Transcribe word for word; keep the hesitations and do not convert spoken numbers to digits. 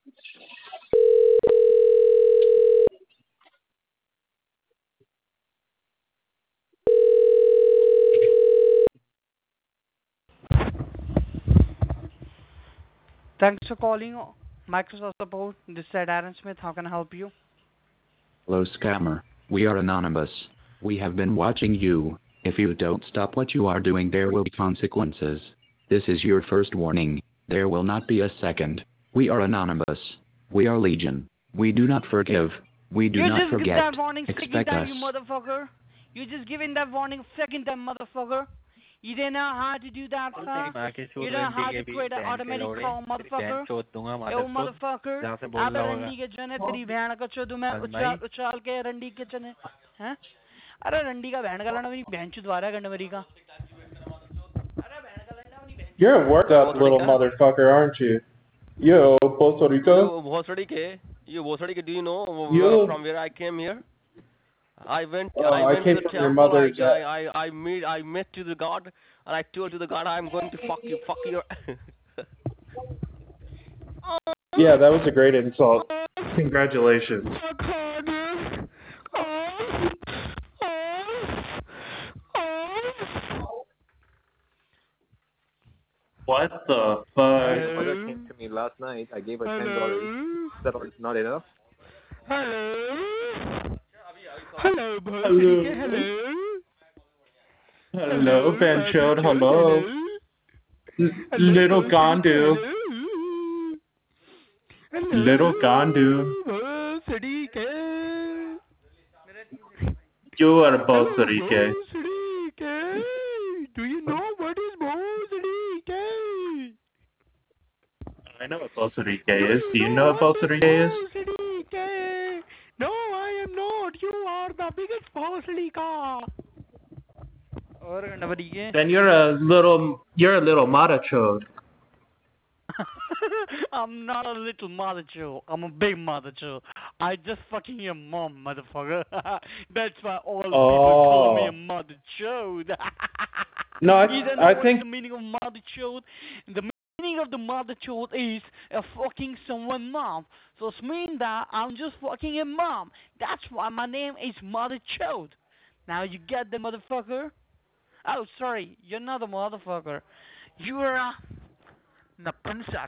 Thanks for calling Microsoft Support. This is Aaron Smith. How can I help you? Hello, scammer. We are anonymous. We have been watching you. If you don't stop what you are doing, there will be consequences. This is your first warning. There will not be a second. We are anonymous. We are Legion. We do not forgive. We do You not just give forget. that warning second Expect time, us. you motherfucker. You just giving that warning second time, motherfucker. You didn't know how to do that, तेरी sir. माँ की You suit don't know रंडी how के to भी create an बहन के automatic लोड़े call, तेरी बहन motherfucker. चोद दूंगा Yo, मादर चोद motherfucker. जहाँ से अब बोल रहा होगा रंडी के चने तेरी बहन को चोदू मैं उछाल उछाल के रंडी के चने हैं? अरे रंडी का बहन का लड़ना मेरी बहन चुदवारा करने मेरी का. You're a worked up little motherfucker, aren't you? Yo, Puerto Rico. You Bhosadi ke? You Bhosadi ke? Do you know You. from where I came here? I went. Oh, I I went came to the from your temple. I, mother's. Uh, I I I meet. I met to the God, and I told to the God, I'm going to fuck you. Fuck your. yeah, that was a great insult. Congratulations. What the fuck? My mother came to me last night. I gave her ten dollars. Is that not enough? Hello. Hello, Hello. hello. Hello, Benchode. Hello. L- little Gandu. Little Gandu. You are a Bosarike. Do you know what is Bosarike? I know what Bosarike is. Do you know what Bosarike is? No, I am not. You are the biggest Bosarika. Then you're a little, you're a little Marachode. I'm not a little mother Joe. I'm a big mother Joe. I just fucking your mom, motherfucker. That's why all the Oh. people call me a mother Joe. No, I, you don't know I what's think. the meaning of mother Joe? The meaning of the mother Joe is a fucking someone mom. So it's mean that I'm just fucking a mom. That's why my name is Mother Joe. Now you get the motherfucker? Oh, sorry, you're not a motherfucker. You're a Napunsak.